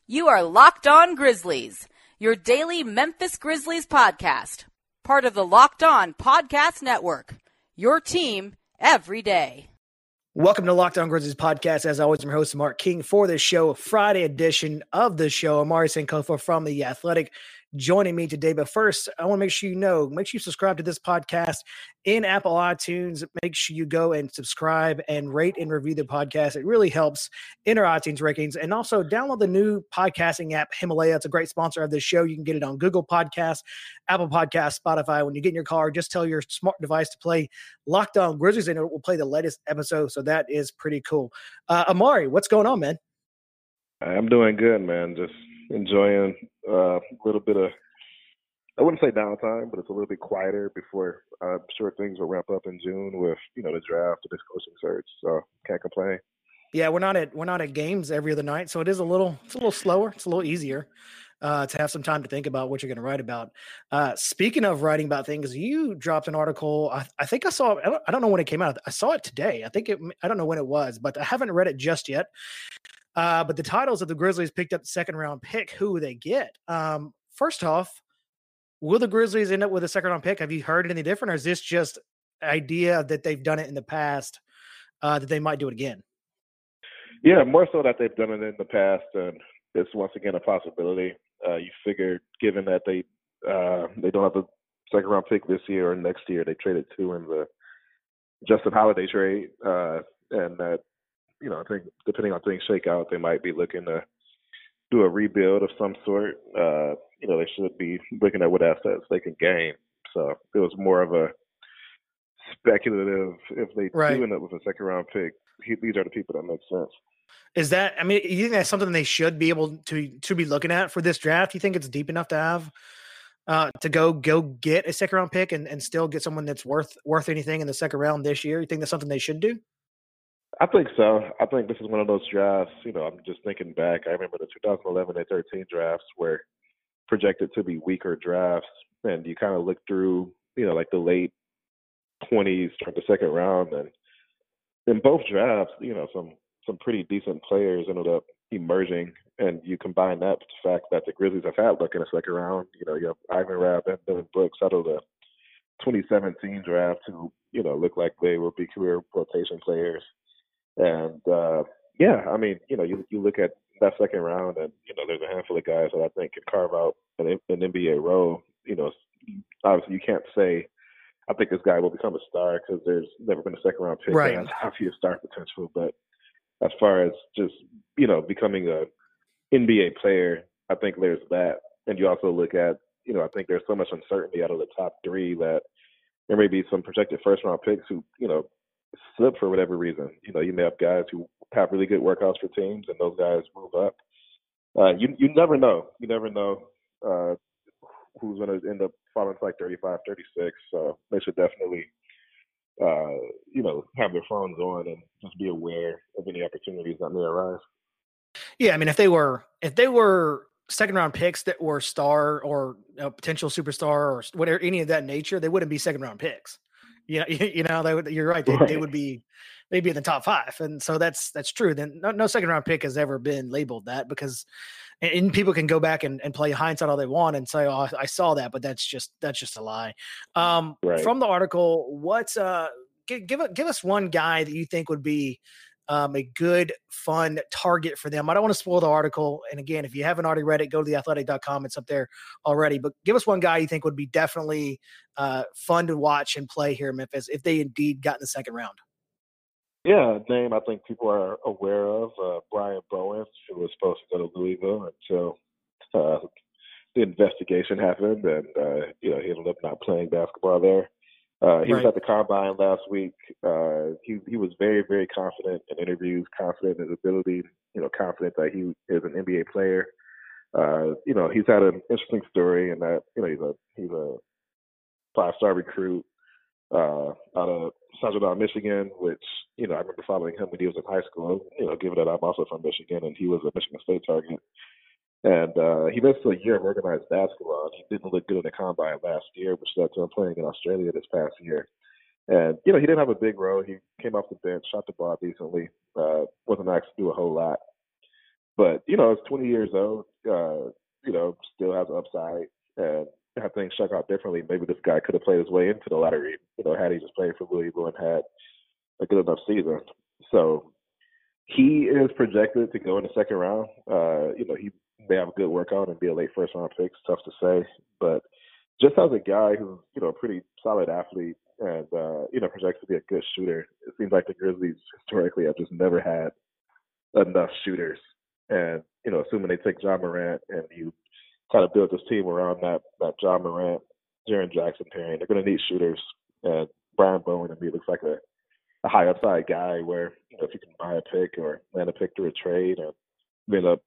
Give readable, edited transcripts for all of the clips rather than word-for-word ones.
You are Locked On Grizzlies, your daily Memphis Grizzlies podcast. Part of the Locked On Podcast Network, your team every day. Welcome to Locked On Grizzlies podcast. As always, I'm your host, Mark King, for this show, Friday edition of the show. Amari Sankofa from The Athletic joining me today. But first, I want to make sure you subscribe to this podcast in Apple iTunes. Make sure you go and subscribe and rate and review the podcast. It really helps in our iTunes rankings. And also download the new podcasting app, Himalaya. It's a great sponsor of this show. You can get it on Google Podcasts, Apple Podcasts, Spotify. When you get in your car, just tell your smart device to play Locked On Grizzlies, and it will play the latest episode. So that is pretty cool. Amari, what's going on, man? I'm doing good, man. Just enjoying a little bit of, I wouldn't say downtime, but it's a little bit quieter before I'm sure things will ramp up in June with, the draft, the coaching search. So can't complain. Yeah, we're not at games every other night, so it's a little slower. It's a little easier to have some time to think about what you're going to write about. Speaking of writing about things, you dropped an article. I think I saw it. I don't know when it came out. I saw it today. I don't know when it was, but I haven't read it just yet. But the titles of the Grizzlies picked up the second round pick. Who will they get? First off, will the Grizzlies end up with a second round pick? Have you heard any different, or is this just idea that they've done it in the past, that they might do it again? Yeah, more so that they've done it in the past, and it's once again a possibility. You figure, given that they don't have the second round pick this year or next year, they traded two in the Justin Holiday trade, and that, I think depending on things shake out, they might be looking to do a rebuild of some sort. They should be looking at what assets they can gain. So it was more of a speculative, if they do end up with a second round pick, these are the people that make sense. Is that, you think that's something they should be able to be looking at for this draft? You think it's deep enough to have to go get a second round pick and still get someone that's worth anything in the second round this year? You think that's something they should do? I think so. I think this is one of those drafts, I'm just thinking back. I remember the 2011 and 13 drafts were projected to be weaker drafts, and you kind of look through, like the late 20s, start the second round, and in both drafts, some pretty decent players ended up emerging, and you combine that with the fact that the Grizzlies have had luck in the second round. You have Ivan Rabb and Dylan Brooks out of the 2017 draft who, look like they will be career rotation players. And, you look at that second round and, there's a handful of guys that I think can carve out an NBA role. Obviously you can't say, I think this guy will become a star because there's never been a second round pick that has obvious star potential. But as far as just, becoming a NBA player, I think there's that. And you also look at, I think there's so much uncertainty out of the top three that there may be some projected first round picks who, slip for whatever reason. You may have guys who have really good workouts for teams and those guys move up. You never know. You never know who's going to end up falling to like 35, 36. So they should definitely, have their phones on and just be aware of any opportunities that may arise. Yeah, if they were second round picks that were star or potential superstar or whatever, any of that nature, they wouldn't be second round picks. You're right. They would be, they'd be in the top five. And so that's true. Then no second round pick has ever been labeled that, because and people can go back and play hindsight all they want and say, oh, I saw that, but that's just a lie. From the article, give us one guy that you think would be a good, fun target for them. I don't want to spoil the article. And again, if you haven't already read it, go to theathletic.com. It's up there already. But give us one guy you think would be definitely fun to watch and play here in Memphis if they indeed got in the second round. Yeah, a name I think people are aware of, Brian Bowen, who was supposed to go to Louisville until the investigation happened, and he ended up not playing basketball there. He was at the Combine last week. He was very, very confident in interviews, confident in his ability, confident that he is an NBA player. He's had an interesting story in that, he's a 5-star recruit out of Saginaw, Michigan, which, I remember following him when he was in high school, given that I'm also from Michigan, and he was a Michigan State target. And he missed a year of organized basketball. He didn't look good in the Combine last year, which led to him playing in Australia this past year. And, he didn't have a big role. He came off the bench, shot the ball decently, wasn't asked to do a whole lot. But, it's 20 years old, still has upside. And I think struck out differently. Maybe this guy could have played his way into the lottery, had he just played for Louisville and had a good enough season. So he is projected to go in the second round. He may have a good workout and be a late first round pick. It's tough to say. But just as a guy who's, a pretty solid athlete and, projected to be a good shooter, it seems like the Grizzlies historically have just never had enough shooters. And, assuming they take Ja Morant and you kind of build this team around that Ja Morant, Jaren Jackson pairing, they're going to need shooters. And Brian Bowen, to me, looks like a high upside guy where, if you can buy a pick or land a pick through a trade and end up,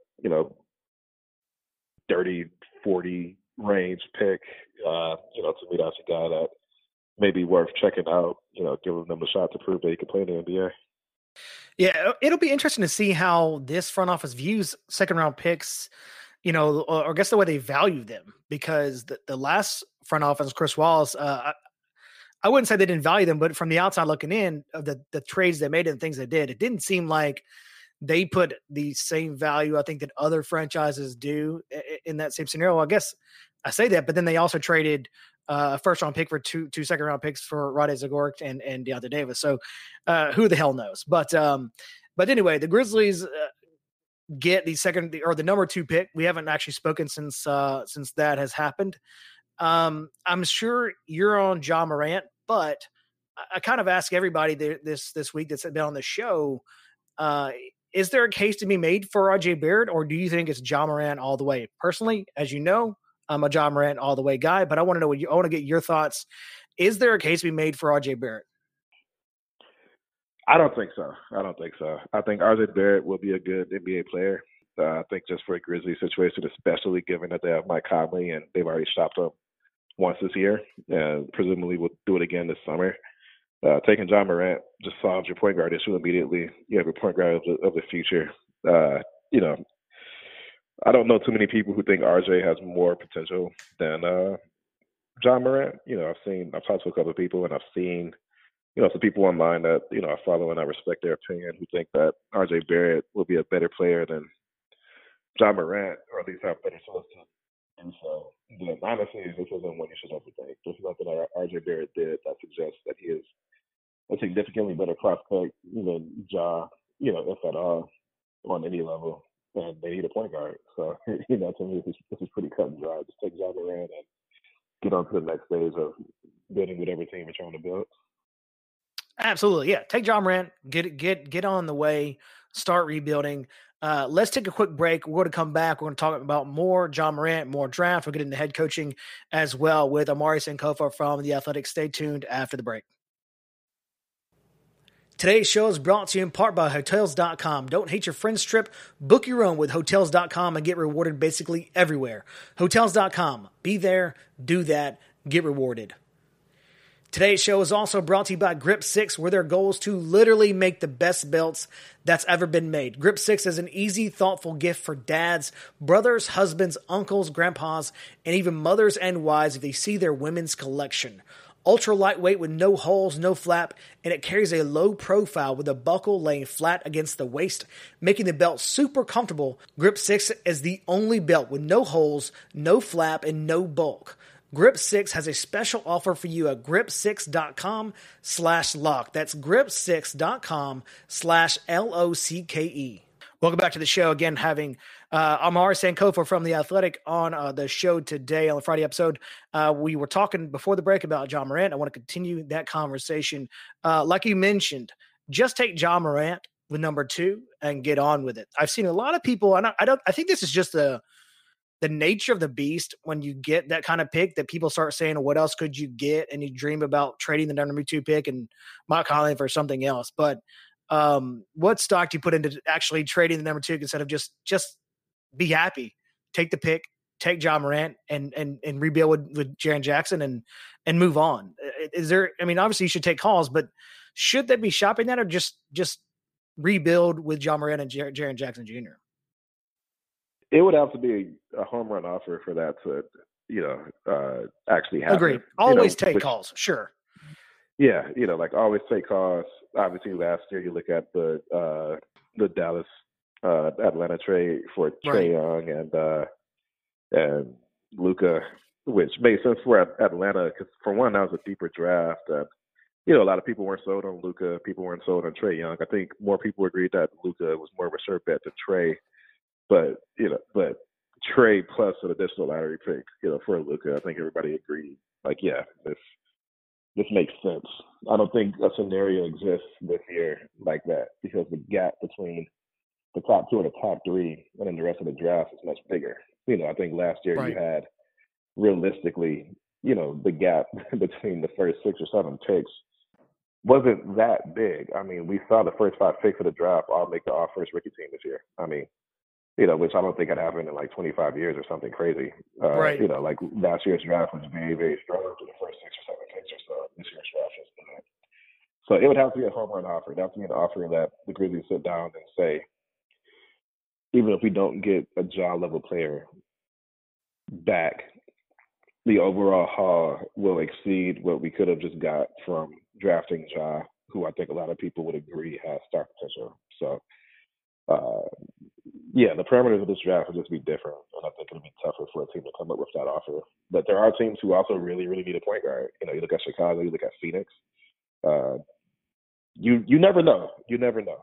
30, 40 range pick, to me, that's a guy that may be worth checking out, giving them a shot to prove that he can play in the NBA. Yeah, it'll be interesting to see how this front office views second round picks, or I guess the way they value them, because the last front office, Chris Wallace, I wouldn't say they didn't value them, but from the outside looking in, of the trades they made and the things they did, it didn't seem like they put the same value, I think, that other franchises do in that same scenario. I guess I say that, but then they also traded a first round pick for two second round picks for Rade Zagorek and Deontay Davis. So who the hell knows? But anyway, the Grizzlies get the number 2 pick. We haven't actually spoken since that has happened. I'm sure you're on Ja Morant, but I kind of ask everybody this week that's been on the show, is there a case to be made for RJ Barrett, or do you think it's Ja Morant all the way? Personally, as you know, I'm a Ja Morant all the way guy, but I want to know I want to get your thoughts. Is there a case to be made for RJ Barrett? I don't think so. I think RJ Barrett will be a good NBA player. I think just for a Grizzlies situation, especially given that they have Mike Conley and they've already shopped him once this year, and presumably will do it again this summer. Taking Ja Morant just solves your point guard issue immediately. You have a point guard of the future. I don't know too many people who think RJ has more potential than Ja Morant. I've talked to a couple of people, and I've seen, some people online that, I follow and I respect their opinion, who think that RJ Barrett will be a better player than Ja Morant, or at least have better tools to do so. But honestly, this isn't what you should overthink. This is something that RJ Barrett did that suggests that he is a significantly better prospect than Ja, if at all, on any level. And they need a point guard. So, to me, this is pretty cut and dry. Just take Ja Morant and get on to the next stage of building whatever team you're trying to build. Absolutely. Yeah. Take Ja Morant, get on the way, start rebuilding. Let's take a quick break. We're going to come back. We're going to talk about more Ja Morant, more draft. We'll get into head coaching as well with Omari Sankofa from The Athletic. Stay tuned after the break. Today's show is brought to you in part by Hotels.com. Don't hate your friend's trip. Book your own with Hotels.com and get rewarded basically everywhere. Hotels.com. Be there, do that, get rewarded. Today's show is also brought to you by Grip 6, where their goal is to literally make the best belts that's ever been made. Grip 6 is an easy, thoughtful gift for dads, brothers, husbands, uncles, grandpas, and even mothers and wives if they see their women's collection. Ultra lightweight with no holes, no flap, and it carries a low profile with a buckle laying flat against the waist, making the belt super comfortable. Grip 6 is the only belt with no holes, no flap, and no bulk. Grip 6 has a special offer for you at grip6.com/lock. That's grip6.com/LOCKE. Welcome back to the show. Again, having Omari Sankofa from The Athletic on the show today on the Friday episode. We were talking before the break about Ja Morant. I want to continue that conversation. Like you mentioned, just take Ja Morant with number 2 and get on with it. I've seen a lot of people, and I think this is just the nature of the beast when you get that kind of pick, that people start saying, what else could you get? And you dream about trading the number 2 pick and Mike Conley for something else. But what stock do you put into actually trading the number 2 instead of just be happy, take the pick, take Ja Morant and rebuild with Jaren Jackson and move on? Is there, obviously you should take calls, but should they be shopping that, or just rebuild with Ja Morant and Jaren Jackson Jr.? It would have to be a home run offer for that to, actually happen. Agreed. Always take calls. Sure. Yeah. Always take calls. Obviously last year you look at the Dallas Atlanta trade for Trae Young and Luka, which made sense for Atlanta because for one, that was a deeper draft. A lot of people weren't sold on Luka. People weren't sold on Trae Young. I think more people agreed that Luka was more of a sure bet than Trae. But Trae plus an additional lottery pick, for Luka, I think everybody agreed. Like, yeah, this makes sense. I don't think a scenario exists this year like that because the gap between the top two and the top three and then the rest of the draft is much bigger. I think last year you had realistically, the gap between the first 6 or 7 picks wasn't that big. I mean, we saw the first 5 picks of the draft all make the all-first rookie team this year. I mean, which I don't think had happened in like 25 years or something crazy. Like last year's draft was very, very strong for the first 6 or 7 picks or so. This year's draft is not. So it would have to be a home run offer. It would have to be an offer that the Grizzlies sit down and say, even if we don't get a Ja-level player back, the overall haul will exceed what we could have just got from drafting Ja, who I think a lot of people would agree has star potential. So, the parameters of this draft will just be different, and I think it'll be tougher for a team to come up with that offer. But there are teams who also really, really need a point guard. You look at Chicago, you look at Phoenix. You never know. You never know.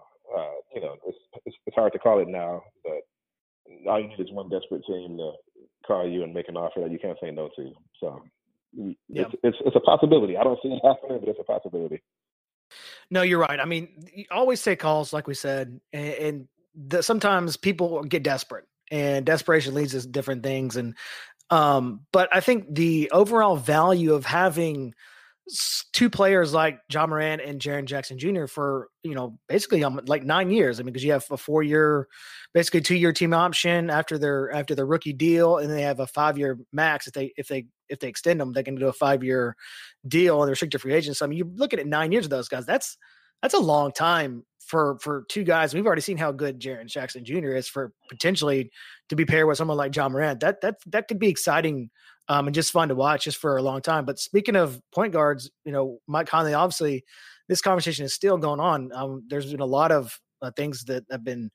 It's hard to call it now, but all you need is one desperate team to call you and make an offer that you can't say no to. So it's a possibility. I don't see it happening, but it's a possibility. No, you're right. I mean, you always say calls, like we said, and sometimes people get desperate, and desperation leads to different things. And but I think the overall value of having 2 players like Ja Morant and Jaren Jackson Jr. for, basically like 9 years. I mean, because you have a 4-year, basically 2-year team option after their rookie deal, and they have a 5-year max. If they extend them, they can do a 5-year deal and they're restricted free agents. So, I mean, you're looking at 9 years of those guys. That's a long time for 2 guys. We've already seen how good Jaren Jackson Jr. is for potentially to be paired with someone like Ja Morant. That could be exciting. And just fun to watch just for a long time. But speaking of point guards, Mike Conley, obviously this conversation is still going on. There's been a lot of things that have been,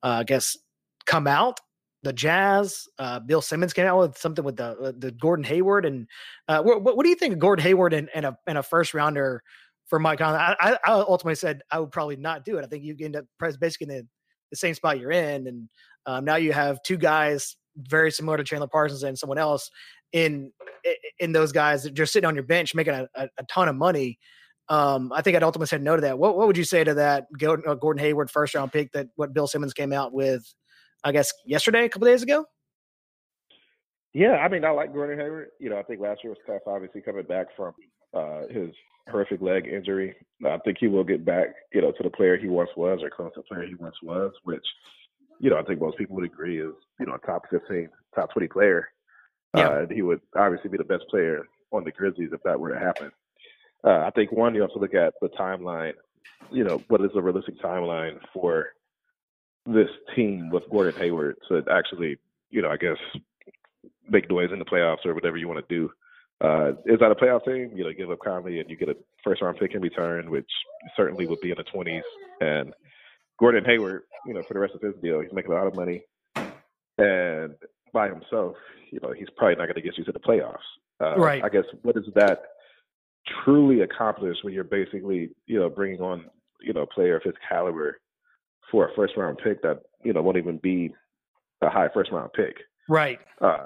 come out. The Jazz, Bill Simmons came out with something with the Gordon Hayward. And what do you think of Gordon Hayward and a first rounder for Mike Conley? I ultimately said I would probably not do it. I think you end up basically in the same spot you're in. And now you have 2 guys very similar to Chandler Parsons and someone else in those guys that just sitting on your bench making a ton of money. I think I'd ultimately said no to that. What would you say to that Gordon Hayward first round pick that what Bill Simmons came out with, I guess yesterday, a couple days ago? Yeah, I mean, I like Gordon Hayward. I think last year was tough, obviously coming back from his horrific leg injury. I think he will get back, to the player he once was or close to the player he once was, which, I think most people would agree is, a top 15, top 20 player. He would obviously be the best player on the Grizzlies if that were to happen. I think, one, you have to look at the timeline. What is a realistic timeline for this team with Gordon Hayward to actually, I guess, make noise in the playoffs or whatever you want to do. Is that a playoff team? Give up Conley and you get a first-round pick in return, which certainly would be in the 20s. And Gordon Hayward, for the rest of his deal, he's making a lot of money. And by himself, he's probably not going to get you to the playoffs. Right. I guess what does that truly accomplish when you're basically, bringing on, a player of his caliber for a first-round pick that, won't even be a high first-round pick? Right.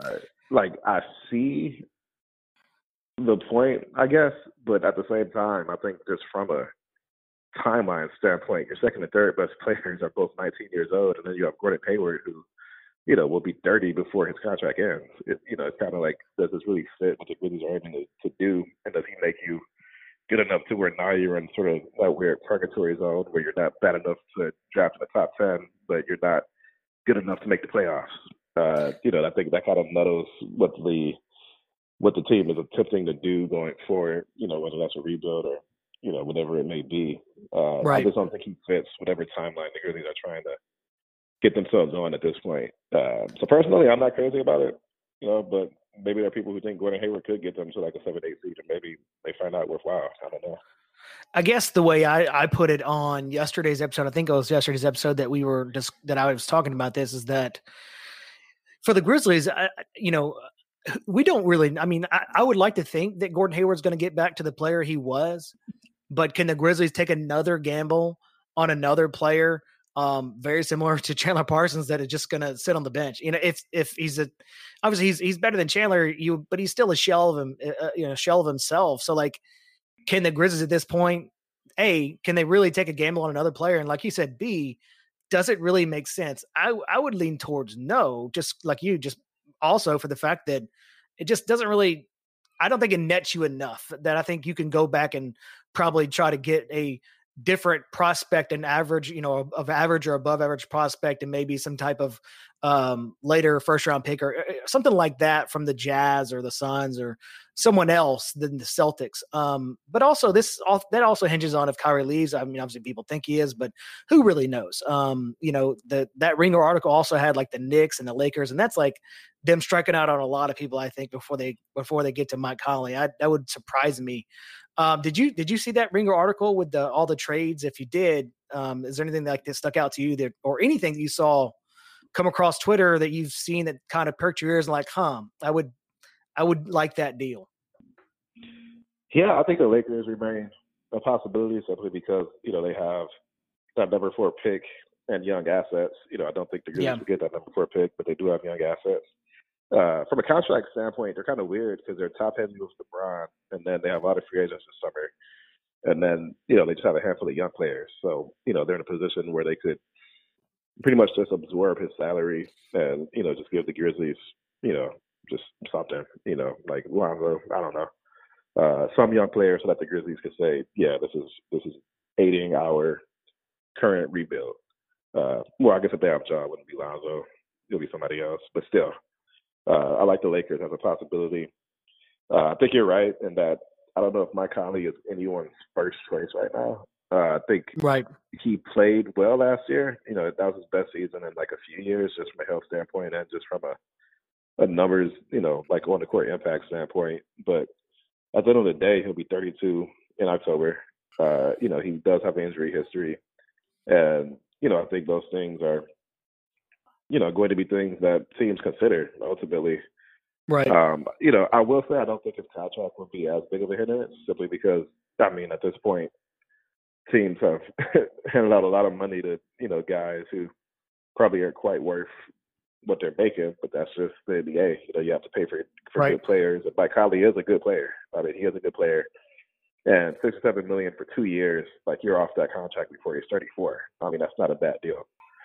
I see the point, I guess, but at the same time, I think just from a timeline standpoint, your second and third best players are both 19 years old, and then you have Gordon Hayward, who, will be 30 before his contract ends. It's kind of like, does this really fit what the Grizzlies are aiming to do, and does he make you good enough to where now you're in sort of that weird purgatory zone where you're not bad enough to draft in the top 10, but you're not good enough to make the playoffs? I think that kind of muddles what the team is attempting to do going forward, whether that's a rebuild or, whatever it may be. Right. I just don't think he fits whatever timeline the Grizzlies are trying to get themselves on at this point. So personally, I'm not crazy about it, but maybe there are people who think Gordon Hayward could get them to like a 7-8 seed, and maybe they find out worthwhile. I don't know. I guess the way I put it on yesterday's episode, I think it was yesterday's episode that I was talking about this, is that for the Grizzlies, we don't really. I mean, I would like to think that Gordon Hayward's going to get back to the player he was, but can the Grizzlies take another gamble on another player, very similar to Chandler Parsons, that is just going to sit on the bench? If obviously he's better than Chandler, but he's still a shell of him, shell of himself. So like, can the Grizzlies at this point, A, can they really take a gamble on another player? And like you said, B, does it really make sense? I would lean towards no, just like you, just also for the fact that it just doesn't really, I don't think it nets you enough that I think you can go back and probably try to get a different prospect and average, of average or above average prospect, and maybe some type of later first round pick or something like that from the Jazz or the Suns or someone else than the Celtics. But also that also hinges on if Kyrie leaves. I mean, obviously people think he is, but who really knows? That Ringer article also had like the Knicks and the Lakers, and that's like them striking out on a lot of people, I think, before they get to Mike Conley. That would surprise me. Did you see that Ringer article with all the trades? If you did, is there anything like this stuck out to you or anything that you saw come across Twitter that you've seen that kind of perked your ears and like, I would like that deal? Yeah, I think the Lakers remain a possibility simply because, they have that number 4 pick and young assets. I don't think the Grizzlies will get that number 4 pick, but they do have young assets. From a contract standpoint, they're kind of weird because they're top heavy with LeBron, and then they have a lot of free agents this summer. And then, they just have a handful of young players. So, they're in a position where they could pretty much just absorb his salary and, just give the Grizzlies, just something, like Lonzo, I don't know, some young players so that the Grizzlies could say, yeah, this is aiding our current rebuild. Well, I guess if they have Ja, it wouldn't be Lonzo. It'll be somebody else. But still, I like the Lakers as a possibility. I think you're right in that I don't know if Mike Conley is anyone's first choice right now. I think he played well last year. That was his best season in like a few years, just from a health standpoint and just from a numbers, like on the court impact standpoint. But at the end of the day, he'll be 32 in October. He does have an injury history. And, I think those things are, going to be things that teams consider ultimately. Right. I will say I don't think his contract would be as big of a hindrance simply because, at this point, teams have handed out a lot of money to, guys who probably aren't quite worth what they're making, but that's just the NBA. You have to pay for good players. And Mike Conley is a good player. I mean, he is a good player. And $6 or $7 million for 2 years, like you're off that contract before you're 34. I mean, that's not a bad deal.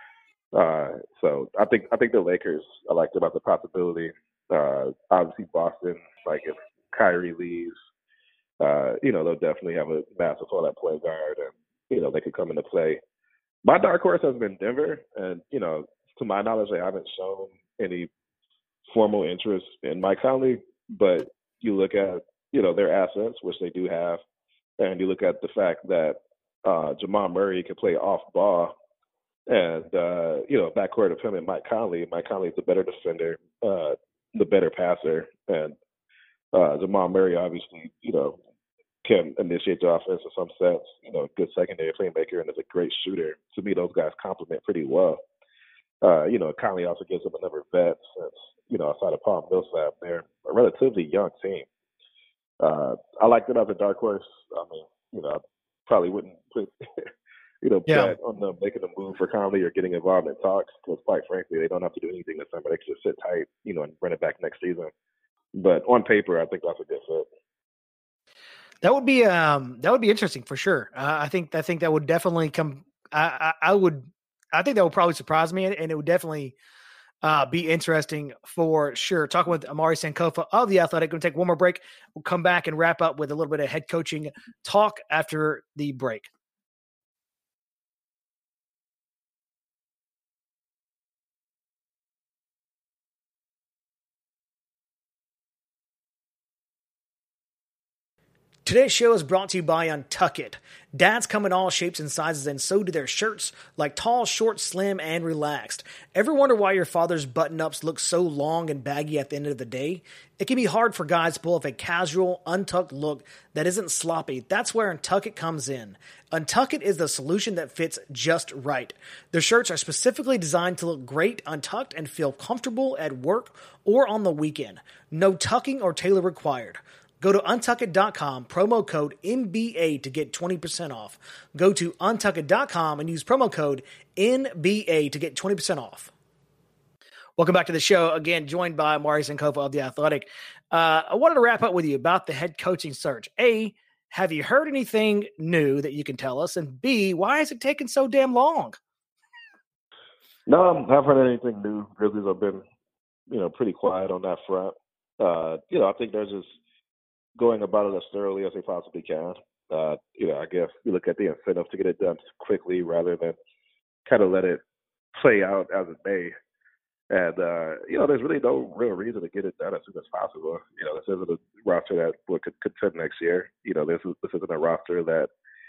So I think the Lakers, I like about the possibility. Obviously Boston, like if Kyrie leaves, they'll definitely have a massive all that point guard and, they could come into play. My dark horse has been Denver, and, to my knowledge, they haven't shown any formal interest in Mike Conley, but you look at, their assets, which they do have, and you look at the fact that Jamal Murray can play off ball and, backcourt of him and Mike Conley. Mike Conley is the better defender, the better passer, and Jamal Murray obviously, can initiate the offense in some sense, good secondary playmaker and is a great shooter. To me, those guys complement pretty well. Conley also gives them another vet since, outside of Paul Millsap, they're a relatively young team. I like them as a dark horse. I mean, I probably wouldn't put, bet on them making a move for Conley or getting involved in talks because, quite frankly, they don't have to do anything this summer. They can just sit tight, and run it back next season. But on paper, I think that's a good fit. That would be interesting for sure. I think that would definitely come. I think that would probably surprise me, and it would definitely be interesting for sure. Talking with Amari Sankofa of The Athletic. Going to take one more break. We'll come back and wrap up with a little bit of head coaching talk after the break. Today's show is brought to you by Untuckit. Dads come in all shapes and sizes, and so do their shirts, like tall, short, slim, and relaxed. Ever wonder why your father's button-ups look so long and baggy at the end of the day? It can be hard for guys to pull off a casual, untucked look that isn't sloppy. That's where Untuckit comes in. Untuckit is the solution that fits just right. Their shirts are specifically designed to look great untucked and feel comfortable at work or on the weekend. No tucking or tailor required. Go to Untuckit.com, promo code NBA to get 20% off. Go to Untuckit.com and use promo code NBA to get 20% off. Welcome back to the show. Again, joined by Amari Sankofa of The Athletic. I wanted to wrap up with you about the head coaching search. A, have you heard anything new that you can tell us? And B, why is it taking so damn long? No, I haven't heard anything new. Grizzlies have been, pretty quiet on that front. I think they're just going about it as thoroughly as they possibly can. I guess you look at the incentive to get it done quickly rather than kind of let it play out as it may. And, there's really no real reason to get it done as soon as possible. This isn't a roster that could contend next year. This isn't a roster that,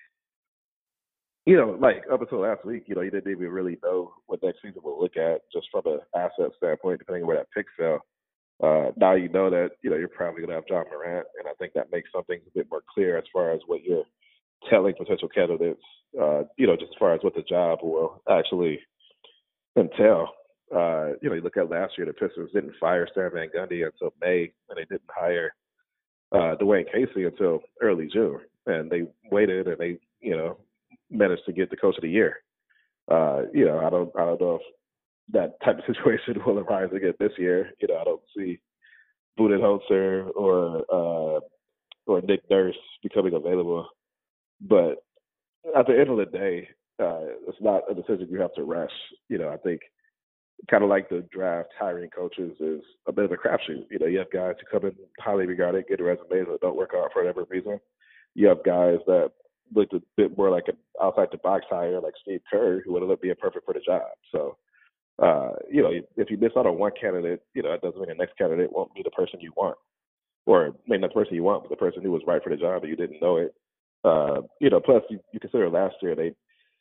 like up until last week, you didn't even really know what next season will look at just from an asset standpoint, depending on where that pick fell. Now you know that, you're probably going to have John Morant, and I think that makes some things a bit more clear as far as what you're telling potential candidates, just as far as what the job will actually entail. You look at last year, the Pistons didn't fire Stan Van Gundy until May, and they didn't hire Dwayne Casey until early June. And they waited, and they, managed to get the coach of the year. I don't know if that type of situation will arise again this year. I don't see Budenholzer or Nick Nurse becoming available. But at the end of the day, it's not a decision you have to rush. I think kind of like the draft, hiring coaches is a bit of a crapshoot. You have guys who come in highly regarded, get resumes that don't work out for whatever reason. You have guys that look a bit more like an outside-the-box hire, like Steve Kerr, who would end up being perfect for the job. So, if you miss out on one candidate, that doesn't mean the next candidate won't be the person you want. Or maybe not the person you want, but the person who was right for the job and you didn't know it. Plus you consider last year they,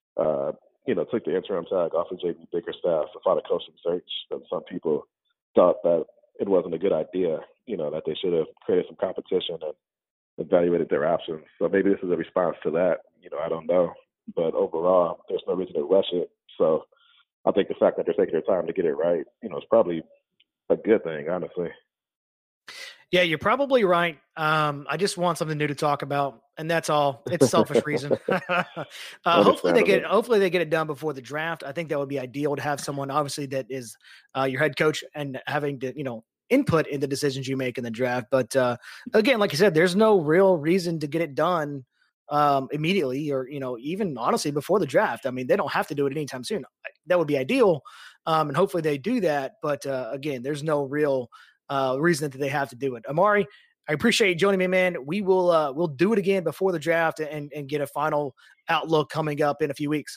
took the interim tag off of J.B. Bickerstaff to file a coaching search. And some people thought that it wasn't a good idea, that they should have created some competition and evaluated their options. So maybe this is a response to that. I don't know. But overall, there's no reason to rush it. So I think the fact that they're taking their time to get it right, is probably a good thing, honestly. Yeah, you're probably right. I just want something new to talk about, and that's all. It's a selfish reason. Hopefully they get it done before the draft. I think that would be ideal to have someone, obviously, that is your head coach and having to, input in the decisions you make in the draft. But again, like you said, there's no real reason to get it done immediately, or even honestly before the draft. I mean, they don't have to do it anytime soon. That would be ideal, and hopefully they do that. But again, there's no real reason that they have to do it. Amari, I appreciate you joining me, man. We will we'll do it again before the draft and get a final outlook coming up in a few weeks.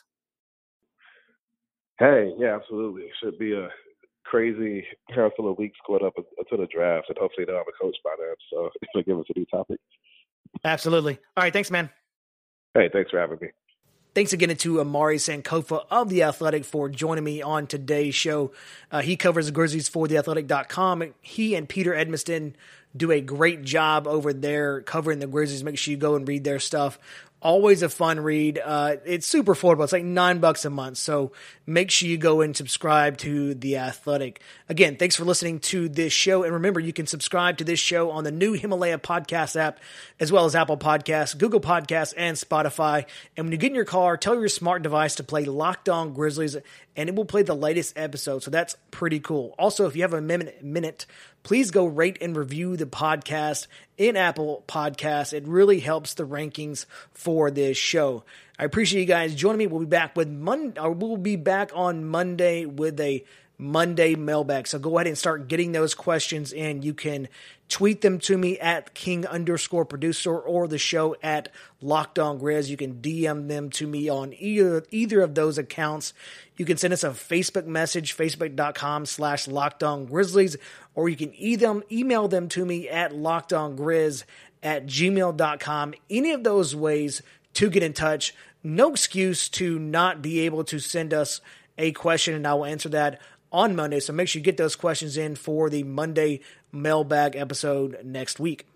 Hey, yeah, absolutely. It should be a crazy handful of weeks going up until the draft, and hopefully they'll have a coach by then. So it'll give us a new topic. Absolutely. All right. Thanks, man. Hey, thanks for having me. Thanks again to Amari Sankofa of The Athletic for joining me on today's show. He covers the Grizzlies for TheAthletic.com. He and Peter Edmiston do a great job over there covering the Grizzlies. Make sure you go and read their stuff. Always a fun read. It's super affordable. It's like $9 a month. So make sure you go and subscribe to The Athletic. Again, thanks for listening to this show. And remember, you can subscribe to this show on the new Himalaya podcast app, as well as Apple Podcasts, Google Podcasts, and Spotify. And when you get in your car, tell your smart device to play Locked On Grizzlies, and it will play the latest episode. So that's pretty cool. Also, if you have a minute, please go rate and review the podcast in Apple Podcasts. It really helps the rankings for this show. I appreciate you guys joining me. We'll be back on Monday with a Monday mailbag. So go ahead and start getting those questions in. You can tweet them to me at @King_producer or the show at Locked On Grizz. You can DM them to me on either of those accounts. You can send us a Facebook message, facebook.com/LockedOnGrizzlies, or you can email them to me at LockedOnGrizz gmail.com. Any of those ways to get in touch. No excuse to not be able to send us a question, and I will answer that on Monday. So make sure you get those questions in for the Monday mailbag episode next week.